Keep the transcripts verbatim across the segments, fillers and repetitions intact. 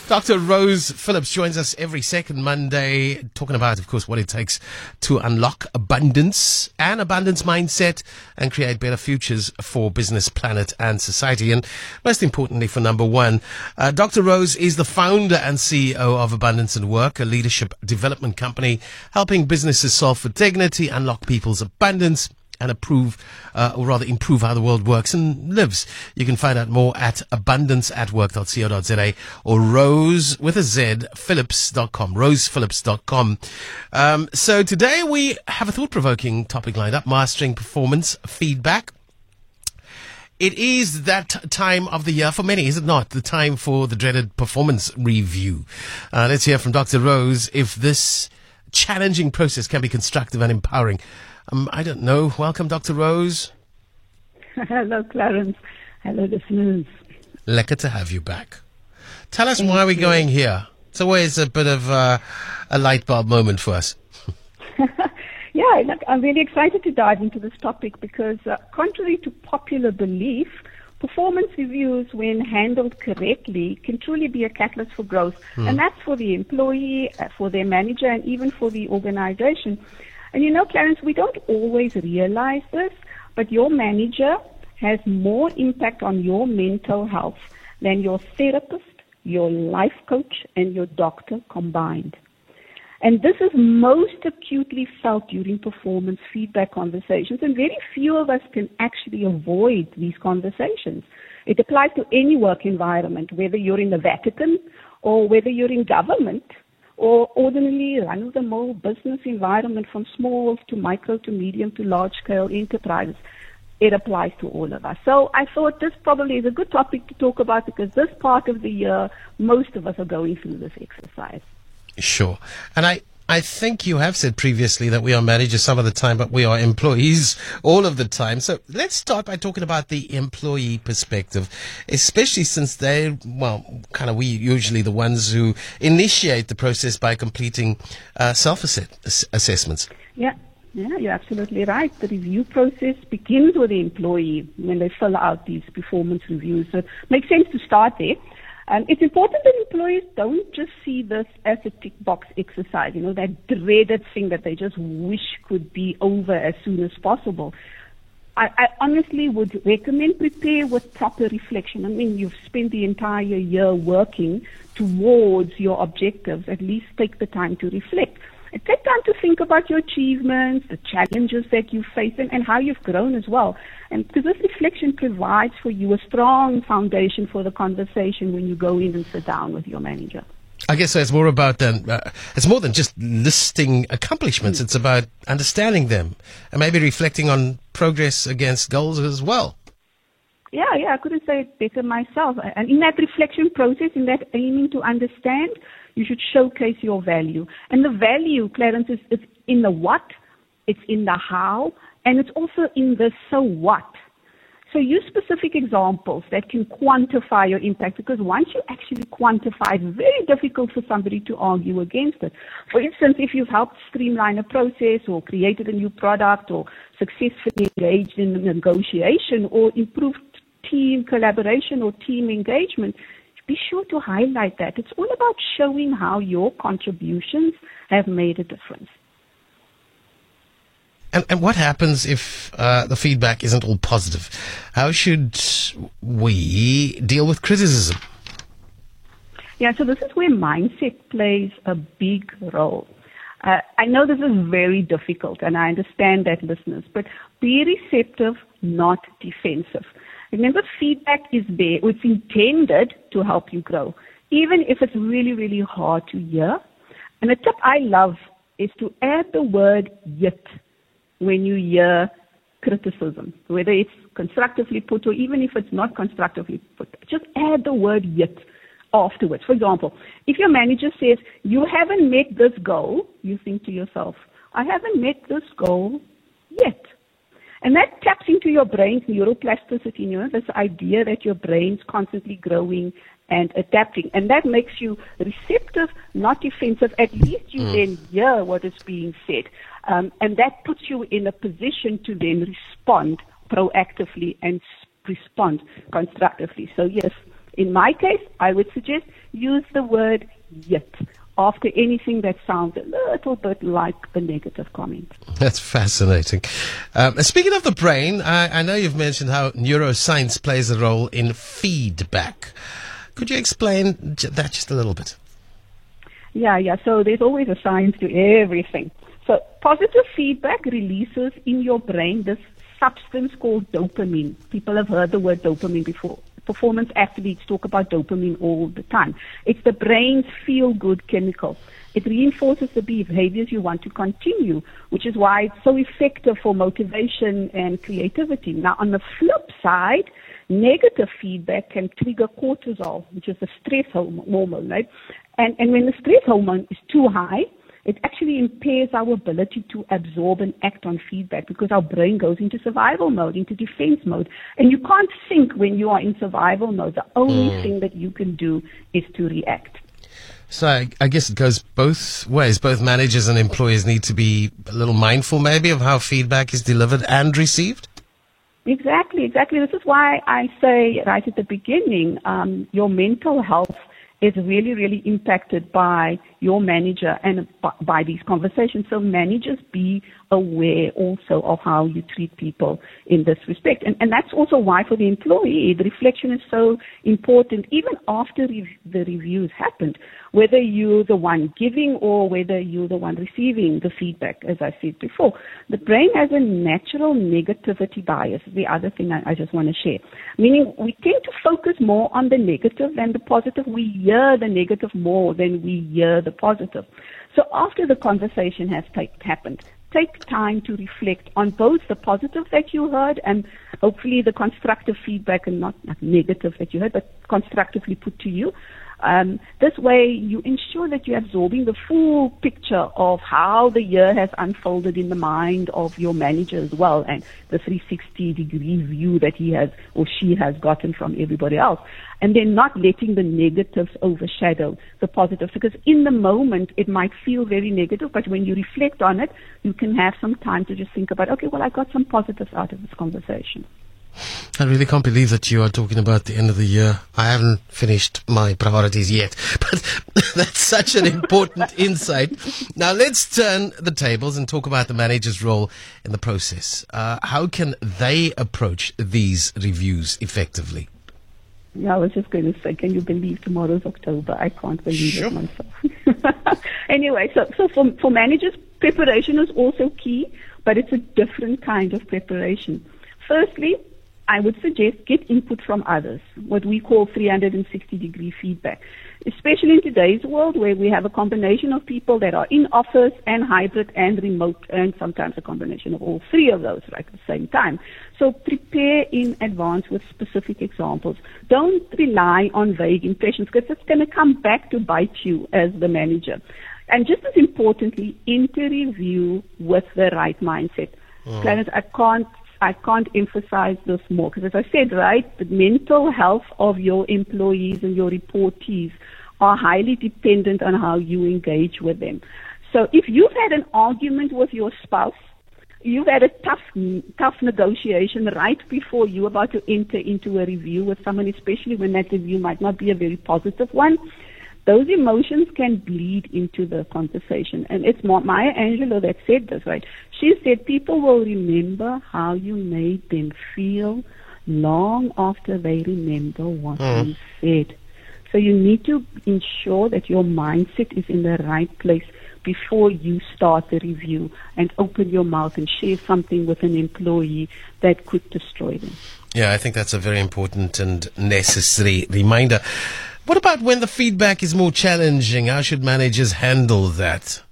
Doctor Rose Phillips joins us every second Monday, talking about, of course, what it takes to unlock abundance and abundance mindset and create better futures for business, planet, and society. And most importantly, for number one, uh, Doctor Rose is the founder and C E O of Abundance and Work, a leadership development company helping businesses solve for dignity, unlock people's abundance, and improve, uh, or rather improve how the world works and lives. You can find out more at abundance at work dot co dot za or Rose with a Z, Phillips dot com, rose phillips dot com. Um, so today we have a thought-provoking topic lined up, mastering performance feedback. It is that time of the year for many, is it not? The time for the dreaded performance review. Uh, let's hear from Doctor Rose if this challenging process can be constructive and empowering. Um, I don't know. Welcome, Doctor Rose. Hello, Clarence. Hello, listeners. Lekker to have you back. Tell us Thank why we're going here. It's always a bit of uh, a light bulb moment for us. Yeah, look, I'm really excited to dive into this topic because, uh, contrary to popular belief, performance reviews, when handled correctly, can truly be a catalyst for growth. Hmm. And that's for the employee, uh, for their manager, and even for the organization. And you know, Clarence, we don't always realize this, but your manager has more impact on your mental health than your therapist, your life coach, and your doctor combined. And this is most acutely felt during performance feedback conversations, and very few of us can actually avoid these conversations. It applies to any work environment, whether you're in the Vatican or whether you're in government, or ordinarily run-of-the-mill business environment, from small to micro to medium to large-scale enterprises. It applies to all of us. So I thought this probably is a good topic to talk about because this part of the year, most of us are going through this exercise. Sure. And I, I think you have said previously that we are managers some of the time, but we are employees all of the time. So let's start by talking about the employee perspective, especially since they're, well, kind of we usually the ones who initiate the process by completing uh, self-assessments. Yeah. Yeah, you're absolutely right. The review process begins with the employee when they fill out these performance reviews. So it makes sense to start there. Um, it's important that employees don't just see this as a tick box exercise, you know, that dreaded thing that they just wish could be over as soon as possible. I, I honestly would recommend prepare with proper reflection. I mean, you've spent the entire year working towards your objectives. At least take the time to reflect. And take time to think about your achievements, the challenges that you face, and, and how you've grown as well. And because this reflection provides for you a strong foundation for the conversation when you go in and sit down with your manager. I guess so. It's more about than uh, it's more than just listing accomplishments. Mm. It's about understanding them and maybe reflecting on progress against goals as well. Yeah, yeah, I couldn't say it better myself. And in that reflection process, in that aiming to understand, you should showcase your value. And the value, Clarence, is it's in the what, it's in the how, and it's also in the so what. So use specific examples that can quantify your impact, because once you actually quantify, it's very difficult for somebody to argue against it. For instance, if you've helped streamline a process or created a new product or successfully engaged in a negotiation or improved team collaboration or team engagement, be sure to highlight that. It's all about showing how your contributions have made a difference. And, and what happens if uh, the feedback isn't all positive? How should we deal with criticism? Yeah, so this is where mindset plays a big role. Uh, I know this is very difficult, and I understand that, listeners, but be receptive, not defensive. Remember, feedback is there. It's intended to help you grow, even if it's really, really hard to hear. And a tip I love is to add the word yet when you hear criticism, whether it's constructively put or even if it's not constructively put. Just add the word yet afterwards. For example, if your manager says, you haven't met this goal, you think to yourself, I haven't met this goal yet. And that taps into your brain's neuroplasticity, you know, this idea that your brain's constantly growing and adapting. And that makes you receptive, not defensive. At least you mm. then hear what is being said. Um, and that puts you in a position to then respond proactively and respond constructively. So yes, in my case, I would suggest use the word yet after anything that sounds a little bit like a negative comment. That's fascinating. Um, speaking of the brain, I, I know you've mentioned how neuroscience plays a role in feedback. Could you explain j- that just a little bit? Yeah, yeah. So there's always a science to everything. So positive feedback releases in your brain this substance called dopamine. People have heard the word dopamine before. Performance athletes talk about dopamine all the time. It's the brain's feel-good chemical. It reinforces the behaviors you want to continue, which is why it's so effective for motivation and creativity. Now, on the flip side, negative feedback can trigger cortisol, which is the stress hormone, right? And, and when the stress hormone is too high, it actually impairs our ability to absorb and act on feedback because our brain goes into survival mode, into defense mode. And you can't think when you are in survival mode. The only mm. thing that you can do is to react. So I, I guess it goes both ways. Both managers and employees need to be a little mindful maybe of how feedback is delivered and received. Exactly, exactly. This is why I say right at the beginning, um, your mental health is really, really impacted by your manager and by these conversations. So managers, be aware also of how you treat people in this respect. And, and that's also why for the employee, the reflection is so important, even after re- the reviews happened, whether you're the one giving or whether you're the one receiving the feedback, as I said before. The brain has a natural negativity bias, the other thing I, I just want to share, meaning we tend to focus more on the negative than the positive. We hear the negative more than we hear the positive. So after the conversation has take, happened, take time to reflect on both the positive that you heard and hopefully the constructive feedback, and not, not negative that you heard, but constructively put to you. Um, this way, you ensure that you're absorbing the full picture of how the year has unfolded in the mind of your manager as well, and the three sixty degree view that he has or she has gotten from everybody else. And then not letting the negatives overshadow the positives, because in the moment it might feel very negative, but when you reflect on it, you can have some time to just think about, okay, well, I got some positives out of this conversation. I really can't believe that you are talking about the end of the year. I haven't finished my priorities yet, but that's such an important insight. Now let's turn the tables and talk about the manager's role in the process. Uh, how can they approach these reviews effectively? Yeah, I was just going to say, can you believe tomorrow's October? I can't believe sure. it myself. Anyway, so, so for, for managers, preparation is also key, but it's a different kind of preparation. Firstly, I would suggest get input from others, what we call three sixty degree feedback, especially in today's world where we have a combination of people that are in office and hybrid and remote, and sometimes a combination of all three of those right at the same time. So prepare in advance with specific examples. Don't rely on vague impressions, because it's going to come back to bite you as the manager. And just as importantly, enter review with the right mindset. Oh. Clarence, I can't I can't emphasize this more, because as I said, right, the mental health of your employees and your reportees are highly dependent on how you engage with them. So if you've had an argument with your spouse, you've had a tough, tough negotiation right before you're about to enter into a review with someone, especially when that review might not be a very positive one, those emotions can bleed into the conversation. And it's Maya Angelou that said this, right? She said people will remember how you made them feel long after they remember what mm. you said. So you need to ensure that your mindset is in the right place before you start the review and open your mouth and share something with an employee that could destroy them. Yeah, I think that's a very important and necessary reminder. What about when the feedback is more challenging? How should managers handle that?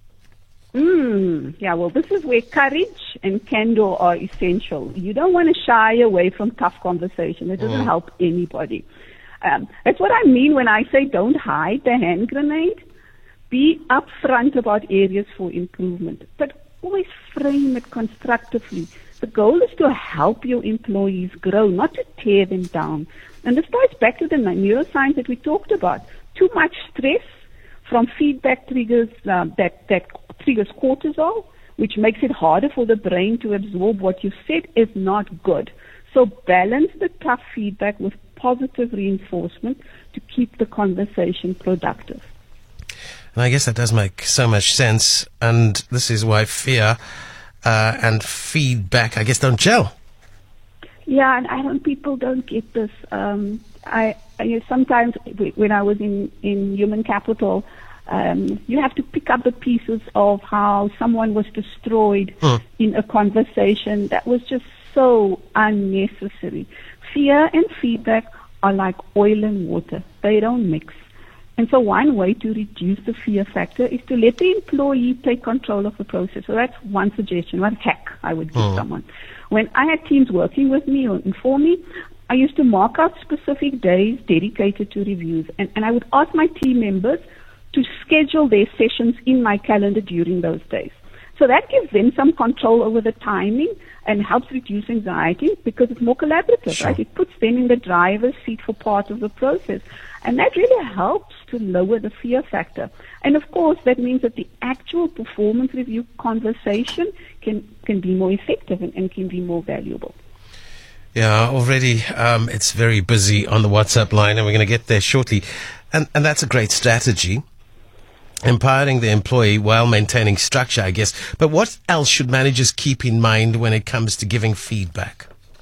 Mm, yeah, well, this is where courage and candor are essential. You don't want to shy away from tough conversation. It doesn't mm. help anybody. Um, that's what I mean when I say don't hide the hand grenade. Be upfront about areas for improvement, but always frame it constructively. The goal is to help your employees grow, not to tear them down. And this ties back to the neuroscience that we talked about. Too much stress from feedback triggers uh, that, that triggers cortisol, which makes it harder for the brain to absorb what you said, is not good. So balance the tough feedback with positive reinforcement to to keep the conversation productive. And I guess that does make so much sense. And this is why fear uh, and feedback, I guess, don't gel. Yeah, and I don't. People don't get this. Um, I, I you know, sometimes when I was in in human capital, um, you have to pick up the pieces of how someone was destroyed Hmm. in a conversation that was just so unnecessary. Fear and feedback are like oil and water; they don't mix. And so one way to reduce the fear factor is to let the employee take control of the process. So that's one suggestion, one hack I would give Hmm. someone. When I had teams working with me or for me, I used to mark out specific days dedicated to reviews. And, and I would ask my team members to schedule their sessions in my calendar during those days. So that gives them some control over the timing and helps reduce anxiety because it's more collaborative, Sure. right? It puts them in the driver's seat for part of the process. And that really helps to lower the fear factor. And of course, that means that the actual performance review conversation can, can be more effective and, and can be more valuable. Yeah, already um, it's very busy on the WhatsApp line, and we're going to get there shortly. And, and that's a great strategy. Empowering the employee while maintaining structure, I guess. But what else should managers keep in mind when it comes to giving feedback?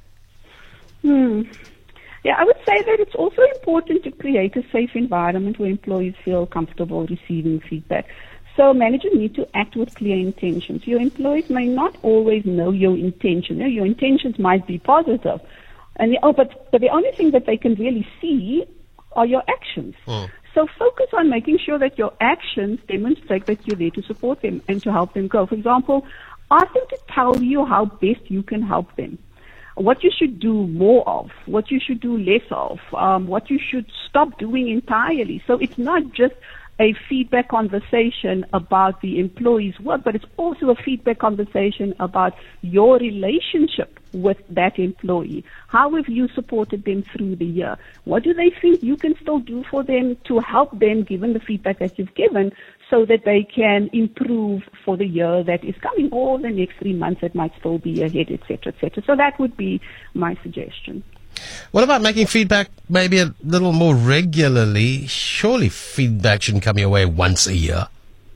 Hmm. Yeah, I would say that it's also important to create a safe environment where employees feel comfortable receiving feedback. So managers need to act with clear intentions. Your employees may not always know your intention. You know, your intentions might be positive, and the, oh, but but the only thing that they can really see are your actions. Hmm. So focus on making sure that your actions demonstrate that you're there to support them and to help them grow. For example, ask them to tell you how best you can help them, what you should do more of, what you should do less of, um, what you should stop doing entirely. So it's not just a feedback conversation about the employee's work, but it's also a feedback conversation about your relationship with that employee. How have you supported them through the year? What do they think you can still do for them to help them, given the feedback that you've given, so that they can improve for the year that is coming, or the next three months that might still be ahead, et cetera, et cetera. So that would be my suggestion. What about making feedback maybe a little more regularly? Surely feedback shouldn't come your way once a year.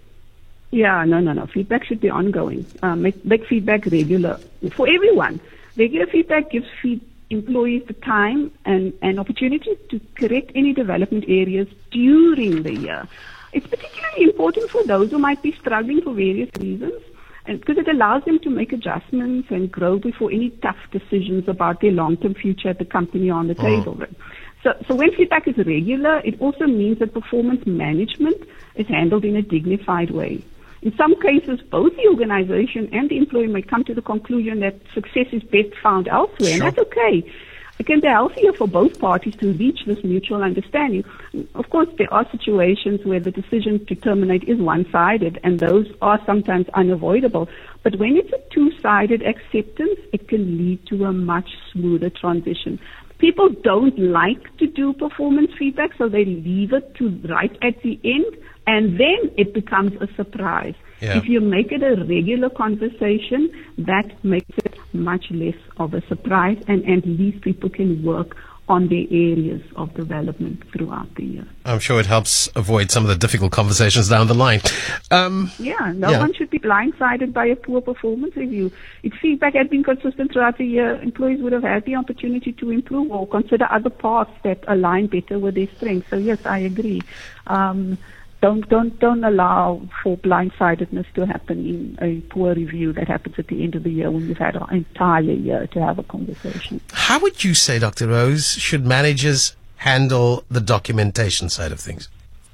Yeah, no, no, no. Feedback should be ongoing. Uh, make, make feedback regular for everyone. Regular feedback gives feed employees the time and, and opportunity to correct any development areas during the year. It's particularly important for those who might be struggling for various reasons, and because it allows them to make adjustments and grow before any tough decisions about their long-term future at the company are on the Mm. table. Right? So, so when feedback is regular, it also means that performance management is handled in a dignified way. In some cases, both the organization and the employee may come to the conclusion that success is best found elsewhere, Sure. and that's okay. It can be healthier for both parties to reach this mutual understanding. Of course, there are situations where the decision to terminate is one-sided, and those are sometimes unavoidable. But when it's a two-sided acceptance, it can lead to a much smoother transition. People don't like to do performance feedback, so they leave it to right at the end, and then it becomes a surprise. Yeah. If you make it a regular conversation, that makes it much less of a surprise, and at least people can work on their areas of development throughout the year. I'm sure it helps avoid some of the difficult conversations down the line. Um, Yeah, no Yeah. one should be blindsided by a poor performance review. If feedback had been consistent throughout the year, employees would have had the opportunity to improve or consider other paths that align better with their strengths. So yes, I agree. Um, Don't don't don't allow for blindsidedness to happen in a poor review that happens at the end of the year when you've had an entire year to have a conversation. how would you say, Doctor Rose, should managers handle the documentation side of things?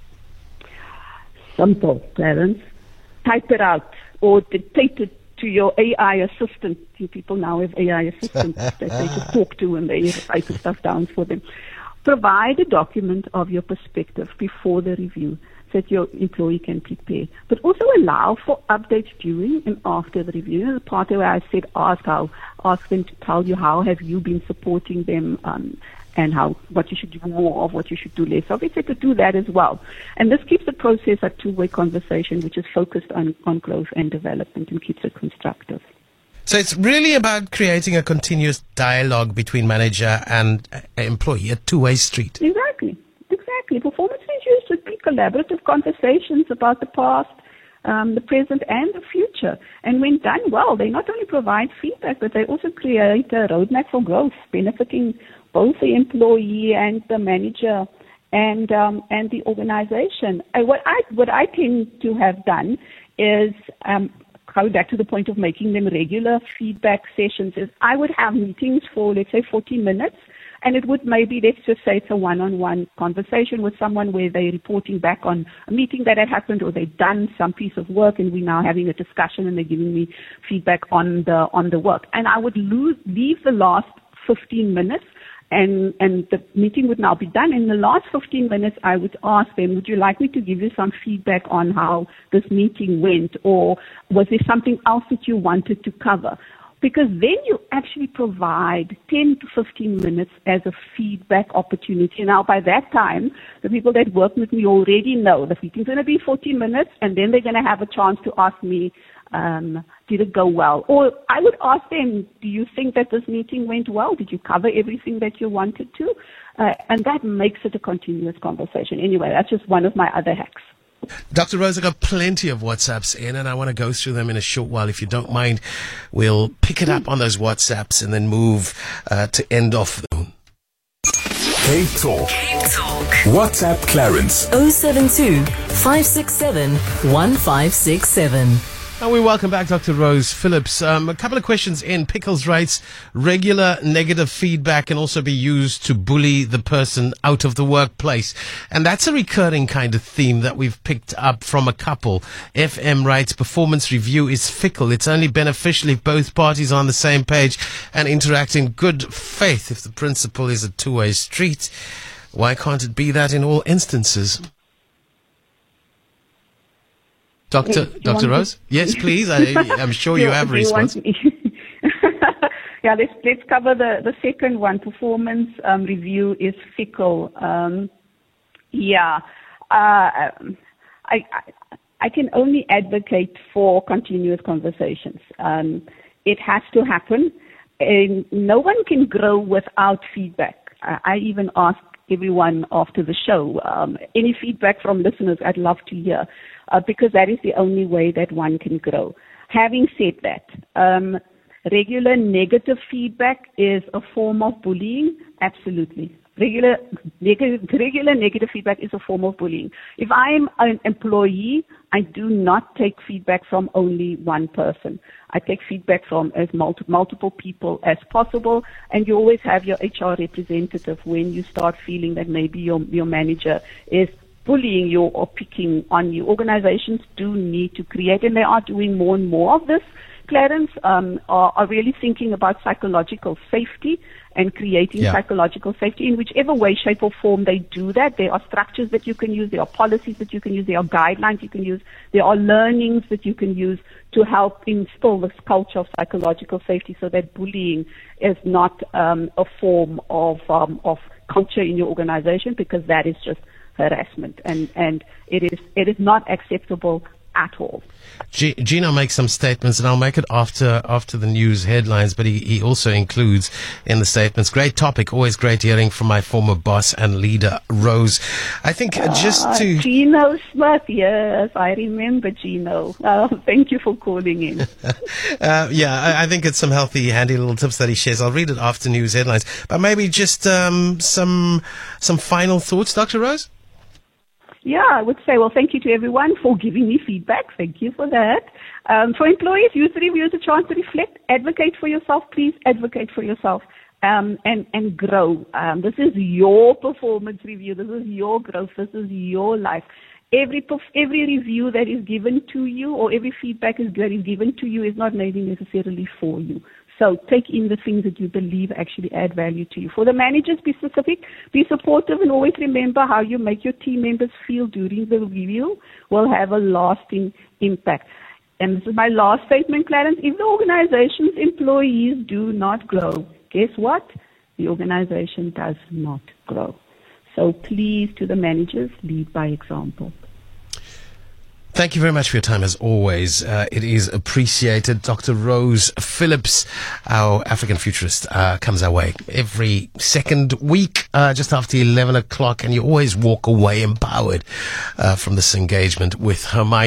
Simple, Clarence. Type it out or dictate it to your A I assistant. You people now have A I assistants that they just talk to and they write the stuff down for them. Provide a document of your perspective before the review so that your employee can prepare. But also allow for updates during and after the review. You know, the part where I said ask how, ask them to tell you how have you been supporting them um, and how what you should do more of, what you should do less of. It's to do that as well. And this keeps the process a two-way conversation which is focused on, on growth and development and keeps it constructive. So it's really about creating a continuous dialogue between manager and uh, employee, a two-way street. Exactly. Exactly. exactly. Performance reviews should be collaborative conversations about the past, um, the present, and the future. And when done well, they not only provide feedback, but they also create a roadmap for growth, benefiting both the employee and the manager and um, and the organization. And what I what I tend to have done is um, go back to the point of making them regular feedback sessions. Is I would have meetings for, let's say, forty minutes, and it would maybe, let's just say it's a one-on-one conversation with someone where they're reporting back on a meeting that had happened, or they've done some piece of work and we're now having a discussion and they're giving me feedback on the on the work. And I would lose, leave the last fifteen minutes and and the meeting would now be done. In the last fifteen minutes, I would ask them, would you like me to give you some feedback on how this meeting went, or was there something else that you wanted to cover? Because then you actually provide ten to fifteen minutes as a feedback opportunity. Now, by that time, the people that work with me already know the meeting's going to be forty minutes, and then they're going to have a chance to ask me, um, did it go well? Or I would ask them, do you think that this meeting went well? Did you cover everything that you wanted to? Uh, and that makes it a continuous conversation. Anyway, that's just one of my other hacks. Doctor Rose, I've got plenty of WhatsApps in, and I want to go through them in a short while. If you don't mind, we'll pick it up on those WhatsApps and then move uh, to end off. Cape Talk. Cape Talk. WhatsApp Clarence. oh seven two, five six seven, one five six seven. And we welcome back Doctor Rose Phillips. Um, a couple of questions in. Pickles writes, regular negative feedback can also be used to bully the person out of the workplace. And that's a recurring kind of theme that we've picked up from a couple. F M writes, performance review is fickle. It's only beneficial if both parties are on the same page and interact in good faith. If the principle is a two-way street, why can't it be that in all instances? Doctor Doctor Rose? To... Yes, please. I, I'm sure you, you have a response. yeah, let's let's cover the, the second one. Performance um, review is fickle. Um, yeah, uh, I, I I can only advocate for continuous conversations. Um, it has to happen, and no one can grow without feedback. I, I even ask everyone after the show, um, any feedback from listeners, I'd love to hear. Uh, because that is the only way that one can grow. Having said that, um, regular negative feedback is a form of bullying? Absolutely. Regular, neg- regular negative feedback is a form of bullying. If I'm an employee, I do not take feedback from only one person. I take feedback from as multi- multiple people as possible, and you always have your H R representative when you start feeling that maybe your, your manager is bullying you or picking on you. Organizations do need to create, and they are doing more and more of this, Clarence, um, are, are really thinking about psychological safety and creating yeah. psychological safety in whichever way, shape, or form they do that. There are structures that you can use. There are policies that you can use. There are guidelines you can use. There are learnings that you can use to help instill this culture of psychological safety so that bullying is not um, a form of um, of culture in your organization, because that is just harassment, and, and it is it is not acceptable at all. G- Gino makes some statements, and I'll make it after after the news headlines, but he, he also includes in the statements, great topic, always great hearing from my former boss and leader, Rose. I think uh, just uh, to... Gino Smith, yes, I remember Gino. Uh, thank you for calling in. uh, yeah, I, I think it's some healthy, handy little tips that he shares. I'll read it after news headlines, but maybe just um, some some final thoughts, Doctor Rose? Yeah, I would say, well, thank you to everyone for giving me feedback. Thank you for that. Um, for employees, use the review as a chance to reflect, advocate for yourself. Please advocate for yourself um, and, and grow. Um, this is your performance review. This is your growth. This is your life. Every perf- every review that is given to you, or every feedback is, that is given to you, is not maybe necessarily for you. So take in the things that you believe actually add value to you. For the managers, be specific, be supportive, and always remember how you make your team members feel during the review will have a lasting impact. And this is my last statement, Clarence. If the organization's employees do not grow, guess what? The organization does not grow. So please, to the managers, lead by example. Thank you very much for your time, as always. Uh, it is appreciated. Doctor Rose Phillips, our African futurist, uh, comes our way every second week, uh, just after eleven o'clock, and you always walk away empowered uh, from this engagement with her mind.